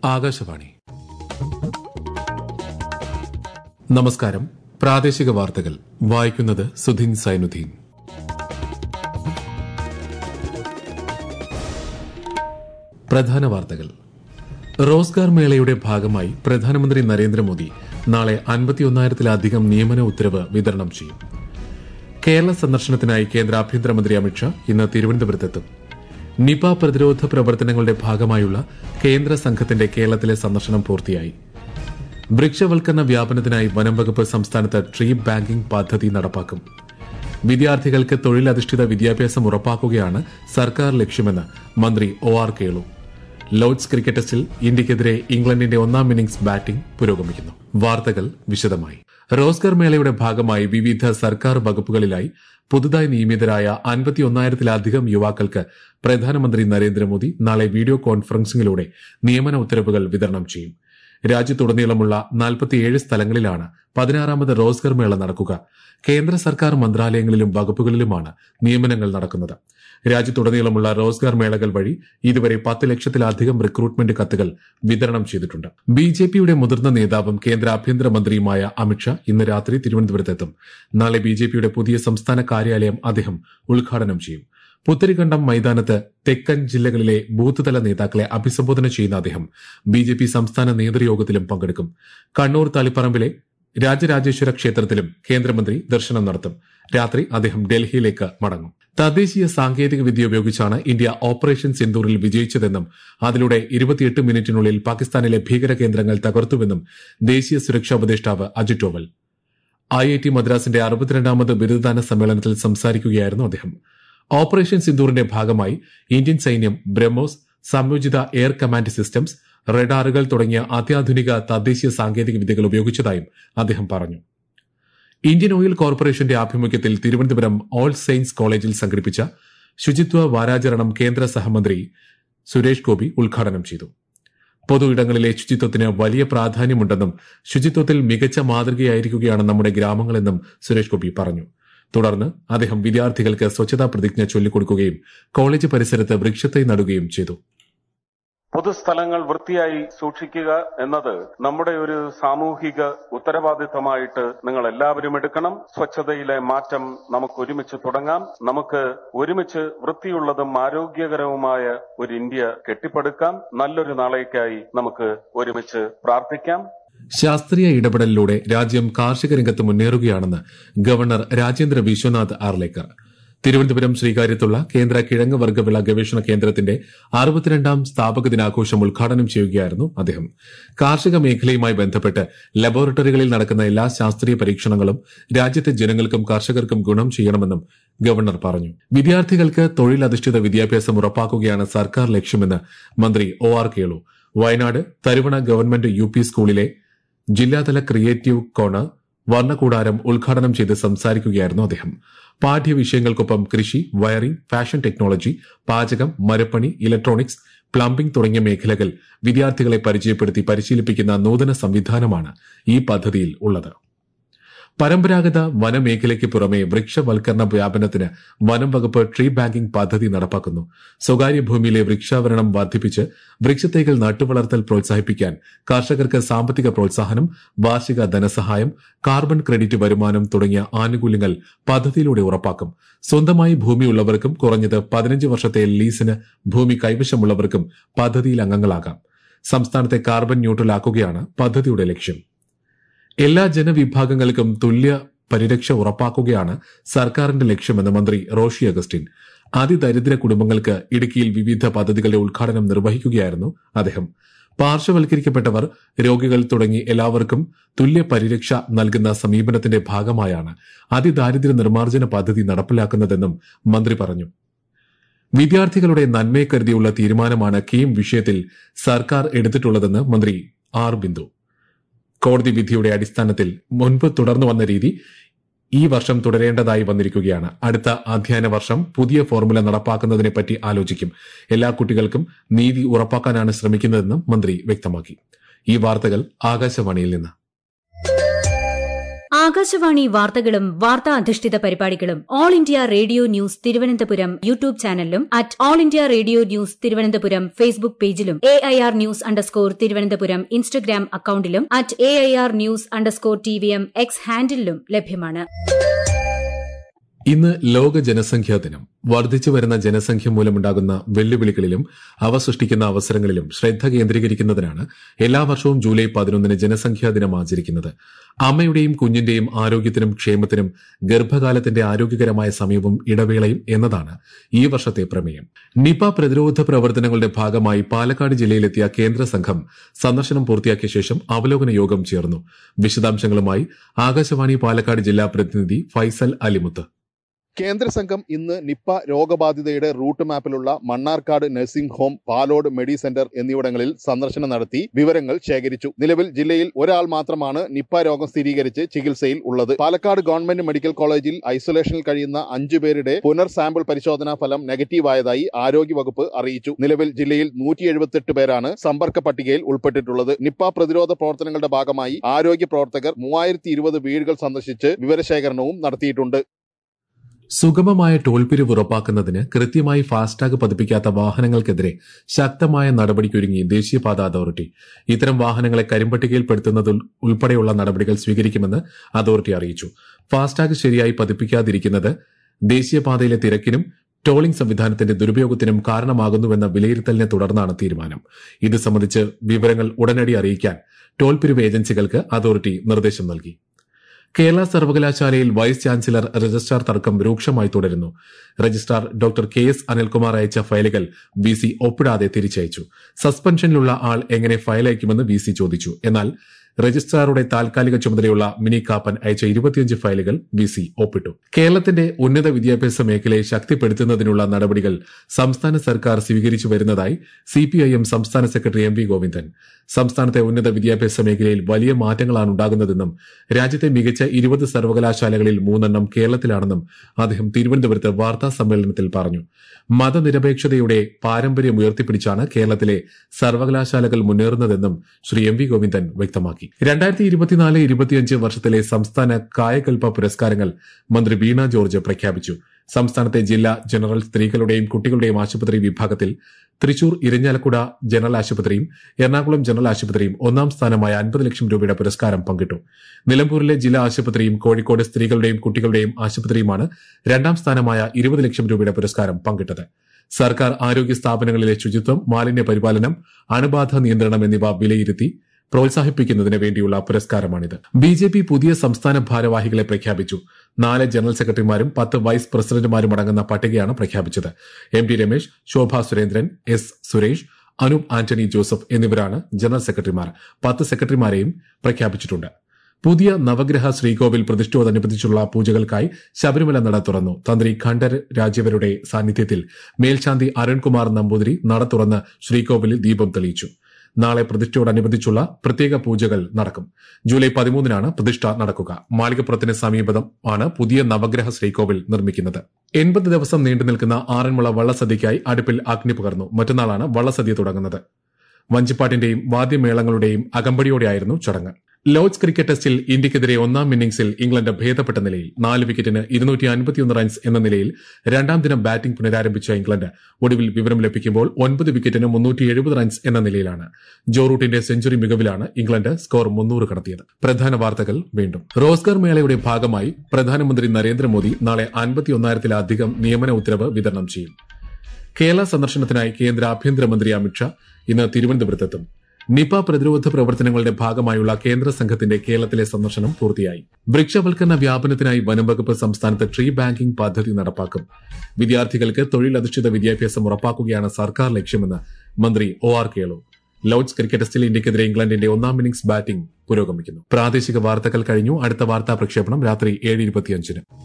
ആകാശവാണി. നമസ്കാരം. പ്രാദേശിക വാർത്തകൾ വായിക്കുന്നത് സുധിൻ സൈനുദ്ദീൻ. പ്രധാന വാർത്തകൾ. റോസ്ഗാർ മേളയുടെ ഭാഗമായി പ്രധാനമന്ത്രി നരേന്ദ്രമോദി നാളെ 51,000-ലധികം നിയമന ഉത്തരവ് വിതരണം ചെയ്യും. കേരള സന്ദർശനത്തിനായി കേന്ദ്ര ആഭ്യന്തരമന്ത്രി അമിത്ഷാ ഇന്ന് തിരുവനന്തപുരത്തെത്തും. നിപ പ്രതിരോധ പ്രവർത്തനങ്ങളുടെ ഭാഗമായുള്ള കേന്ദ്ര സംഘത്തിന്റെ കേരളത്തിലെ സന്ദർശനം പൂർത്തിയായി. വൃക്ഷവൽക്കരണ വ്യാപനത്തിനായി വനം വകുപ്പ് സംസ്ഥാനത്ത് ട്രീ ബാങ്കിംഗ് പദ്ധതി നടപ്പാക്കും. വിദ്യാർത്ഥികൾക്ക് തൊഴിലധിഷ്ഠിത വിദ്യാഭ്യാസം ഉറപ്പാക്കുകയാണ് സർക്കാർ ലക്ഷ്യമെന്ന് മന്ത്രി ഒ.ആർ. കേളു. ലോർഡ്സ് ക്രിക്കറ്റ് ടെസ്റ്റിൽ ഇന്ത്യയ്ക്കെതിരെ ഇംഗ്ലണ്ടിന്റെ ഒന്നാം ഇന്നിംഗ്സ് ബാറ്റിംഗ് പുരോഗമിക്കുന്നു. വാർത്തകൾ വിശദമായി. റോസ്ഗാർ മേളയുടെ ഭാഗമായി വിവിധ സർക്കാർ വകുപ്പുകളിലായി പുതുതായി നിയമിതരായ 51,000-ലധികം യുവാക്കൾക്ക് പ്രധാനമന്ത്രി നരേന്ദ്രമോദി നാളെ വീഡിയോ കോൺഫറൻസിംഗിലൂടെ നിയമന ഉത്തരവുകൾ വിതരണം ചെയ്യും. രാജ്യത്തുടനീളമുള്ള 47 സ്ഥലങ്ങളിലാണ് 16ാമത് റോസ്ഗാർ മേള നടക്കുക. കേന്ദ്ര സർക്കാർ മന്ത്രാലയങ്ങളിലും വകുപ്പുകളിലുമാണ് നിയമനങ്ങൾ നടക്കുന്നത്. രാജ്യത്തുടനീളമുള്ള റോസ്ഗാർ മേളകൾ വഴി ഇതുവരെ 10 ലക്ഷത്തിലധികം റിക്രൂട്ട്മെന്റ് കത്തുകൾ വിതരണം ചെയ്തിട്ടുണ്ട്. ബിജെപിയുടെ മുതിർന്ന നേതാവും കേന്ദ്ര ആഭ്യന്തരമന്ത്രിയുമായ അമിത്ഷാ ഇന്ന് രാത്രി തിരുവനന്തപുരത്തെത്തും. നാളെ ബിജെപിയുടെ പുതിയ സംസ്ഥാന കാര്യാലയം അദ്ദേഹം ഉദ്ഘാടനം ചെയ്യും. പുത്തരിക്കണ്ടം മൈതാനത്ത് തെക്കൻ ജില്ലകളിലെ ബൂത്ത് തല നേതാക്കളെ അഭിസംബോധന ചെയ്യുന്ന അദ്ദേഹം ബിജെപി സംസ്ഥാന നേതൃയോഗത്തിലും പങ്കെടുക്കും. കണ്ണൂർ തളിപ്പറമ്പിലെ രാജരാജേശ്വര ക്ഷേത്രത്തിലും കേന്ദ്രമന്ത്രി ദർശനം നടത്തും. രാത്രി അദ്ദേഹം ഡൽഹിയിലേക്ക് മടങ്ങും. തദ്ദേശീയ സാങ്കേതിക വിദ്യ ഉപയോഗിച്ചാണ് ഇന്ത്യ ഓപ്പറേഷൻ സിന്ദൂറിൽ വിജയിച്ചതെന്നും അതിലൂടെ 28 മിനിറ്റിനുള്ളിൽ പാകിസ്ഥാനിലെ ഭീകര കേന്ദ്രങ്ങൾ തകർത്തുവെന്നും ദേശീയ സുരക്ഷാ ഉപദേഷ്ടാവ് അജിത് ഡോവൽ IIT മദ്രാസിന്റെ 62ാമത് ബിരുദദാന സമ്മേളനത്തിൽ സംസാരിക്കുകയായിരുന്നു അദ്ദേഹം. ഓപ്പറേഷൻ സിന്ദൂറിന്റെ ഭാഗമായി ഇന്ത്യൻ സൈന്യം ബ്രഹ്മോസ്, സംയോജിത എയർ കമാൻഡ് സിസ്റ്റംസ്, റഡാറുകൾ തുടങ്ങിയ അത്യാധുനിക തദ്ദേശീയ സാങ്കേതിക വിദ്യകൾ ഉപയോഗിച്ചതായും അദ്ദേഹം പറഞ്ഞു. ഇന്ത്യൻ ഓയിൽ കോർപ്പറേഷന്റെ ആഭിമുഖ്യത്തിൽ തിരുവനന്തപുരം ഓൾ സെയിൻസ് കോളേജിൽ സംഘടിപ്പിച്ച ശുചിത്വ വാരാചരണം കേന്ദ്ര സഹമന്ത്രി സുരേഷ് ഗോപി ഉദ്ഘാടനം ചെയ്തു. പൊതു ഇടങ്ങളിലെ ശുചിത്വത്തിന് വലിയ പ്രാധാന്യമുണ്ടെന്നും ശുചിത്വത്തിൽ മികച്ച മാതൃകയായിരിക്കുകയാണ് നമ്മുടെ ഗ്രാമങ്ങളെന്നും സുരേഷ് ഗോപി പറഞ്ഞു. തുടർന്ന് അദ്ദേഹം വിദ്യാർത്ഥികൾക്ക് സ്വച്ഛതാ പ്രതിജ്ഞ ചൊല്ലിക്കൊടുക്കുകയും കോളേജ് പരിസരത്ത് വൃക്ഷത്തൈ നടുകയും ചെയ്തു. പൊതുസ്ഥലങ്ങൾ വൃത്തിയായി സൂക്ഷിക്കുക എന്നത് നമ്മുടെ ഒരു സാമൂഹിക ഉത്തരവാദിത്തമായിട്ട് നിങ്ങൾ എല്ലാവരും എടുക്കണം. സ്വച്ഛതയിലെ മാറ്റം നമുക്ക് ഒരുമിച്ച് തുടങ്ങാം. നമുക്ക് ഒരുമിച്ച് വൃത്തിയുള്ളതും ആരോഗ്യകരവുമായ ഒരു ഇന്ത്യ കെട്ടിപ്പടുക്കാം. നല്ലൊരു നാളേക്കായി നമുക്ക് ഒരുമിച്ച് പ്രാർത്ഥിക്കാം. ശാസ്ത്രീയ ഇടപെടലിലൂടെ രാജ്യം കാർഷിക രംഗത്ത് മുന്നേറുകയാണെന്ന് ഗവർണർ രാജേന്ദ്ര വിശ്വനാഥ് ആർലേക്കർ. തിരുവനന്തപുരം ശ്രീകാര്യത്തുള്ള കേന്ദ്ര കിഴങ്ങ് വർഗ്ഗവിള ഗവേഷണ കേന്ദ്രത്തിന്റെ 62ാം സ്ഥാപക ദിനാഘോഷം ഉദ്ഘാടനം ചെയ്യുകയായിരുന്നു അദ്ദേഹം. കാർഷിക മേഖലയുമായി ബന്ധപ്പെട്ട് ലബോറട്ടറികളിൽ നടക്കുന്ന എല്ലാ ശാസ്ത്രീയ പരീക്ഷണങ്ങളും രാജ്യത്തെ ജനങ്ങൾക്കും കർഷകർക്കും ഗുണം ചെയ്യണമെന്നും ഗവർണർ പറഞ്ഞു. വിദ്യാർത്ഥികൾക്ക് തൊഴിലധിഷ്ഠിത വിദ്യാഭ്യാസം ഉറപ്പാക്കുകയാണ് സർക്കാർ ലക്ഷ്യമെന്ന് മന്ത്രി O R. Kelu Wayanad Tharuvana government UP സ്കൂളിലെ ജില്ലാതല ക്രിയേറ്റീവ് കോർണർ വർണ്ണകൂടാരം ഉദ്ഘാടനം ചെയ്ത് സംസാരിക്കുകയായിരുന്നു അദ്ദേഹം. പാഠ്യവിഷയങ്ങൾക്കൊപ്പം കൃഷി, വയറിംഗ്, ഫാഷൻ ടെക്നോളജി, പാചകം, മരപ്പണി, ഇലക്ട്രോണിക്സ്, പ്ലംബിംഗ് തുടങ്ങിയ മേഖലകൾ വിദ്യാർത്ഥികളെ പരിചയപ്പെടുത്തി പരിശീലിപ്പിക്കുന്ന നൂതന സംവിധാനമാണ് ഈ പദ്ധതിയിൽ ഉള്ളത്. പരമ്പരാഗത വനമേഖലയ്ക്ക് പുറമെ വൃക്ഷവൽക്കരണ വ്യാപനത്തിന് വനം വകുപ്പ് ട്രീ ബാങ്കിംഗ് പദ്ധതി നടപ്പാക്കുന്നു. സ്വകാര്യ ഭൂമിയിലെ വൃക്ഷാവരണം വർദ്ധിപ്പിച്ച് വൃക്ഷത്തൈകൾ നട്ടുവളർത്തൽ പ്രോത്സാഹിപ്പിക്കാൻ കർഷകർക്ക് സാമ്പത്തിക പ്രോത്സാഹനം, വാർഷിക ധനസഹായം, കാർബൺ ക്രെഡിറ്റ് വരുമാനം തുടങ്ങിയ ആനുകൂല്യങ്ങൾ പദ്ധതിയിലൂടെ ഉറപ്പാക്കും. സ്വന്തമായി ഭൂമിയുള്ളവർക്കും കുറഞ്ഞത് 15 വർഷത്തെ ലീസിന് ഭൂമി കൈവശമുള്ളവർക്കും പദ്ധതിയിൽ അംഗങ്ങളാകാം. സംസ്ഥാനത്തെ കാർബൺ ന്യൂട്രലാക്കുകയാണ് പദ്ധതിയുടെ ലക്ഷ്യം. എല്ലാ ജനവിഭാഗങ്ങൾക്കും തുല്യ പരിരക്ഷ ഉറപ്പാക്കുകയാണ് സർക്കാരിന്റെ ലക്ഷ്യമെന്ന് മന്ത്രി റോഷി അഗസ്റ്റിൻ. അതിദരിദ്ര കുടുംബങ്ങൾക്ക് ഇടുക്കിയിൽ വിവിധ പദ്ധതികളുടെ ഉദ്ഘാടനം നിർവഹിക്കുകയായിരുന്നു അദ്ദേഹം. പാർശ്വവൽക്കരിക്കപ്പെട്ടവർ, രോഗികൾ തുടങ്ങി എല്ലാവർക്കും തുല്യ പരിരക്ഷ നൽകുന്ന സമീപനത്തിന്റെ ഭാഗമായാണ് അതിദാരിദ്ര്യ നിർമ്മാർജ്ജന പദ്ധതി നടപ്പിലാക്കുന്നതെന്നും മന്ത്രി പറഞ്ഞു. വിദ്യാർത്ഥികളുടെ നന്മയെ കരുതിയുള്ള തീരുമാനമാണ് കീം വിഷയത്തിൽ സർക്കാർ എടുത്തിട്ടുള്ളതെന്ന് മന്ത്രി ആർ. ബിന്ദു. കോടതി വിധിയുടെ അടിസ്ഥാനത്തിൽ മുൻപ് തുടർന്നു വന്ന രീതി ഈ വർഷം തുടരേണ്ടതായി വന്നിരിക്കുകയാണ്. അടുത്ത അധ്യയന വർഷം പുതിയ ഫോർമുല നടപ്പാക്കുന്നതിനെപ്പറ്റി ആലോചിക്കും. എല്ലാ കുട്ടികൾക്കും നീതി ഉറപ്പാക്കാനാണ് ശ്രമിക്കുന്നതെന്നും മന്ത്രി വ്യക്തമാക്കി. ഈ വാർത്തകൾ ആകാശവാണിയിൽ നിന്ന്. ആകാശവാണി വാർത്തകളും വാർത്താ അധിഷ്ഠിത പരിപാടികളും All India Radio news Thiruvananthapuram YouTube ചാനലിലും at All India Radio news Thiruvananthapuram Facebook പേജിലും AIR ന്യൂസ് _തിരുവനന്തപുരം ഇൻസ്റ്റഗ്രാം അക്കൌണ്ടിലും at AIR news _TVM X ഹാൻഡിലും ലഭ്യമാണ്. ഇന്ന് ലോക ജനസംഖ്യാ ദിനം. വർദ്ധിച്ചു വരുന്ന ജനസംഖ്യ മൂലമുണ്ടാകുന്ന വെല്ലുവിളികളിലും അവ സൃഷ്ടിക്കുന്ന അവസരങ്ങളിലും ശ്രദ്ധ കേന്ദ്രീകരിക്കുന്നതിനാണ് എല്ലാ വർഷവും ജൂലൈ 11 ജനസംഖ്യാ ദിനം ആചരിക്കുന്നത്. അമ്മയുടെയും കുഞ്ഞിന്റെയും ആരോഗ്യത്തിനും ക്ഷേമത്തിനും ഗർഭകാലത്തിന്റെ ആരോഗ്യകരമായ സമയവും ഇടവേളയും എന്നതാണ് ഈ വർഷത്തെ പ്രമേയം. നിപ പ്രതിരോധ പ്രവർത്തനങ്ങളുടെ ഭാഗമായി പാലക്കാട് ജില്ലയിലെത്തിയ കേന്ദ്ര സംഘം സന്ദർശനം പൂർത്തിയാക്കിയ ശേഷം അവലോകന യോഗം ചേർന്നു. വിശദാംശങ്ങളുമായി ആകാശവാണി പാലക്കാട് ജില്ലാ പ്രതിനിധി ഫൈസൽ അലിമുത്ത്. കേന്ദ്ര സംഘം ഇന്ന് നിപ്പ രോഗബാധിതയുടെ റൂട്ട് മാപ്പിലുള്ള Mannarkkad nursing home, Palode medi centre എന്നിവിടങ്ങളിൽ സന്ദർശനം നടത്തി വിവരങ്ങൾ ശേഖരിച്ചു. നിലവിൽ ജില്ലയിൽ ഒരാൾ മാത്രമാണ് നിപ്പ രോഗം സ്ഥിരീകരിച്ച് ചികിത്സയിൽ ഉള്ളത്. പാലക്കാട് ഗവൺമെന്റ് മെഡിക്കൽ കോളേജിൽ ഐസൊലേഷനിൽ കഴിയുന്ന 5 പേരുടെ പുനർ സാമ്പിൾ പരിശോധനാ ഫലം നെഗറ്റീവായതായി ആരോഗ്യവകുപ്പ് അറിയിച്ചു. നിലവിൽ ജില്ലയിൽ 178 പേരാണ് സമ്പർക്ക പട്ടികയിൽ ഉൾപ്പെട്ടിട്ടുള്ളത്. നിപ്പ പ്രതിരോധ പ്രവർത്തനങ്ങളുടെ ഭാഗമായി ആരോഗ്യ പ്രവർത്തകർ 3020 വീടുകൾ സന്ദർശിച്ച് വിവരശേഖരണവും നടത്തിയിട്ടുണ്ട്. സുഗമമായ ടോൾ പിരിവ് ഉറപ്പാക്കുന്നതിന് കൃത്യമായി ഫാസ്ടാഗ് പതിപ്പിക്കാത്ത വാഹനങ്ങൾക്കെതിരെ ശക്തമായ നടപടിക്കൊരുങ്ങി ദേശീയപാത അതോറിറ്റി. ഇത്തരം വാഹനങ്ങളെ കരിമ്പട്ടികയിൽപ്പെടുത്തുന്നത് ഉൾപ്പെടെയുള്ള നടപടികൾ സ്വീകരിക്കുമെന്ന് അതോറിറ്റി അറിയിച്ചു. ഫാസ്ടാഗ് ശരിയായി പതിപ്പിക്കാതിരിക്കുന്നത് ദേശീയപാതയിലെ തിരക്കിനും ടോളിംഗ് സംവിധാനത്തിന്റെ ദുരുപയോഗത്തിനും കാരണമാകുന്നുവെന്ന വിലയിരുത്തലിനെ തുടർന്നാണ് തീരുമാനം. ഇത് സംബന്ധിച്ച് വിവരങ്ങൾ ഉടനടി അറിയിക്കാൻ ടോൾ പിരിവ് ഏജൻസികൾക്ക് അതോറിറ്റി നിർദ്ദേശം നൽകി. കേരള സർവകലാശാലയിൽ വൈസ് ചാൻസലർ രജിസ്ട്രാർ തർക്കം രൂക്ഷമായി തുടരുന്നു. രജിസ്ട്രാർ ഡോക്ടർ KS അനിൽകുമാർ അയച്ച ഫയലുകൾ VC ഒപ്പിടാതെ തിരിച്ചയച്ചു. സസ്പെൻഷനിലുള്ള ആൾ എങ്ങനെ ഫയൽ അയക്കുമെന്ന് VC ചോദിച്ചു. എന്നാൽ രജിസ്ട്രാറുടെ താൽക്കാലിക ചുമതലയുള്ള മിനി കാപ്പൻ അയച്ച 25 ഫയലുകൾ VC ഒപ്പിട്ടു. കേരളത്തിന്റെ ഉന്നത വിദ്യാഭ്യാസ മേഖലയെ ശക്തിപ്പെടുത്തുന്നതിനുള്ള നടപടികൾ സംസ്ഥാന സർക്കാർ സ്വീകരിച്ചു വരുന്നതായി CPIM സംസ്ഥാന സെക്രട്ടറി MV ഗോവിന്ദൻ. സംസ്ഥാനത്തെ ഉന്നത വിദ്യാഭ്യാസ മേഖലയിൽ വലിയ മാറ്റങ്ങളാണ് ഉണ്ടാകുന്നതെന്നും രാജ്യത്തെ മികച്ച 20 സർവകലാശാലകളിൽ 3 കേരളത്തിലാണെന്നും അദ്ദേഹം തിരുവനന്തപുരത്ത് വാർത്താ സമ്മേളനത്തിൽ പറഞ്ഞു. മതനിരപേക്ഷതയുടെ പാരമ്പര്യം ഉയർത്തിപ്പിടിച്ചാണ് കേരളത്തിലെ സർവകലാശാലകൾ മുന്നേറുന്നതെന്നും ശ്രീ MV ഗോവിന്ദൻ വ്യക്തമാക്കി. 2024-25 വർഷത്തിലെ സംസ്ഥാന കായകൽപ പുരസ്കാരങ്ങൾ മന്ത്രി വീണ ജോർജ് പ്രഖ്യാപിച്ചു. സംസ്ഥാനത്തെ ജില്ലാ ജനറൽ സ്ത്രീകളുടെയും കുട്ടികളുടെയും ആശുപത്രി വിഭാഗത്തിൽ തൃശൂർ ഇരിഞ്ഞാലക്കുട ജനറൽ ആശുപത്രിയും എറണാകുളം ജനറൽ ആശുപത്രിയും 1ാം സ്ഥാനമായ 50 ലക്ഷം രൂപയുടെ പുരസ്കാരം പങ്കിട്ടു. നിലമ്പൂരിലെ ജില്ലാ ആശുപത്രിയും കോഴിക്കോട് സ്ത്രീകളുടെയും കുട്ടികളുടെയും ആശുപത്രിയുമാണ് 2ാം സ്ഥാനമായ 20 ലക്ഷം രൂപയുടെ പുരസ്കാരം പങ്കിട്ടത്. സർക്കാർ ആരോഗ്യ സ്ഥാപനങ്ങളിലെ ശുചിത്വം, മാലിന്യ പരിപാലനം, അണുബാധ നിയന്ത്രണം എന്നിവ വിലയിരുത്തി പ്രോത്സാഹിപ്പിക്കുന്നതിന് വേണ്ടിയുള്ള പുരസ്കാരമാണിത്. BJP പുതിയ സംസ്ഥാന ഭാരവാഹികളെ പ്രഖ്യാപിച്ചു. 4 ജനറൽ സെക്രട്ടറിമാരും 10 വൈസ് പ്രസിഡന്റുമാരും അടങ്ങുന്ന പട്ടികയാണ് പ്രഖ്യാപിച്ചത്. MT Ramesh, Shobha Surendran, S Suresh, Anoop Antony Joseph എന്നിവരാണ് ജനറൽ സെക്രട്ടറിമാർ. 10 സെക്രട്ടറിമാരെയും പ്രഖ്യാപിച്ചിട്ടുണ്ട്. പുതിയ നവഗ്രഹ ശ്രീകോവിൽ പ്രതിഷ്ഠയോടനുബന്ധിച്ചുള്ള പൂജകൾക്കായി ശബരിമല നട തുറന്നു. തന്ത്രി ഖണ്ഡർ രാജവരുടെ സാന്നിധ്യത്തിൽ മേൽശാന്തി അരുൺകുമാർ നമ്പൂതിരി നട തുറന്ന് ശ്രീകോവിലിൽ ദീപം തെളിയിച്ചു. നാളെ പ്രതിഷ്ഠയോടനുബന്ധിച്ചുള്ള പ്രത്യേക പൂജകൾ നടക്കും. ജൂലൈ 13 പ്രതിഷ്ഠ നടക്കുക. മാളികപ്പുറത്തിന് സമീപമാണ് പുതിയ നവഗ്രഹ ശ്രീകോവിൽ നിർമ്മിക്കുന്നത്. 80 ദിവസം നീണ്ടുനിൽക്കുന്ന ആറന്മുള വള്ളസദ്യയ്ക്കായി അടുപ്പിൽ അഗ്നി പകർന്നു. മറ്റന്നാളാണ് വള്ളസദ്യ തുടങ്ങുന്നത്. വഞ്ചിപ്പാട്ടിന്റെയും വാദ്യമേളങ്ങളുടെയും അകമ്പടിയോടെയായിരുന്നു ചടങ്ങ്. ലോർഡ്സ് ക്രിക്കറ്റ് ടെസ്റ്റിൽ ഇന്ത്യക്കെതിരെ 1ാം ഇന്നിംഗ്സിൽ ഇംഗ്ലണ്ട് ഭേദപ്പെട്ട നിലയിൽ 4 വിക്കറ്റിന് 251 റൺസ് എന്ന നിലയിൽ 2ാം ദിനം ബാറ്റിംഗ് പുനരാരംഭിച്ച ഇംഗ്ലണ്ട് ഒടുവിൽ വിവരം ലഭിക്കുമ്പോൾ 9 വിക്കറ്റിന് 370 റൺസ് എന്ന നിലയിലാണ്. ജോ റൂട്ടിന്റെ സെഞ്ചുറി മികവിലാണ് ഇംഗ്ലണ്ട് സ്കോർ 300 കടത്തിയത്. പ്രധാന വാർത്തകൾ വീണ്ടും. റോസ്ഗാർ മേളയുടെ ഭാഗമായി പ്രധാനമന്ത്രി നരേന്ദ്രമോദി നാളെ 51,000-ലധികം നിയമന ഉത്തരവ് വിതരണം ചെയ്യും. കേരള സന്ദർശനത്തിനായി കേന്ദ്ര ആഭ്യന്തരമന്ത്രി അമിത്ഷാ ഇന്ന് തിരുവനന്തപുരത്തെത്തും. നിപ പ്രതിരോധ പ്രവർത്തനങ്ങളുടെ ഭാഗമായുള്ള കേന്ദ്ര സംഘത്തിന്റെ കേരളത്തിലെ സന്ദർശനം പൂർത്തിയായി. വൃക്ഷവൽക്കരണ വ്യാപനത്തിനായി വനംവകുപ്പ് സംസ്ഥാനത്ത് ട്രീ ബാങ്കിംഗ് പദ്ധതി നടപ്പാക്കും. വിദ്യാർത്ഥികൾക്ക് തൊഴിലധിഷ്ഠിത വിദ്യാഭ്യാസം ഉറപ്പാക്കുകയാണ് സർക്കാർ ലക്ഷ്യമെന്ന് മന്ത്രി OR കേളു. ലോർഡ്സ് ക്രിക്കറ്റ് ടെസ്റ്റിൽ ഇന്ത്യക്കെതിരെ ഇംഗ്ലണ്ടിന്റെ 1ാം ഇന്നിംഗ്സ് ബാറ്റിംഗ് പുരോഗമിക്കുന്നു. പ്രാദേശിക വാർത്തകൾ കഴിഞ്ഞു. അടുത്ത വാർത്താ പ്രക്ഷേപണം രാത്രി 7:25.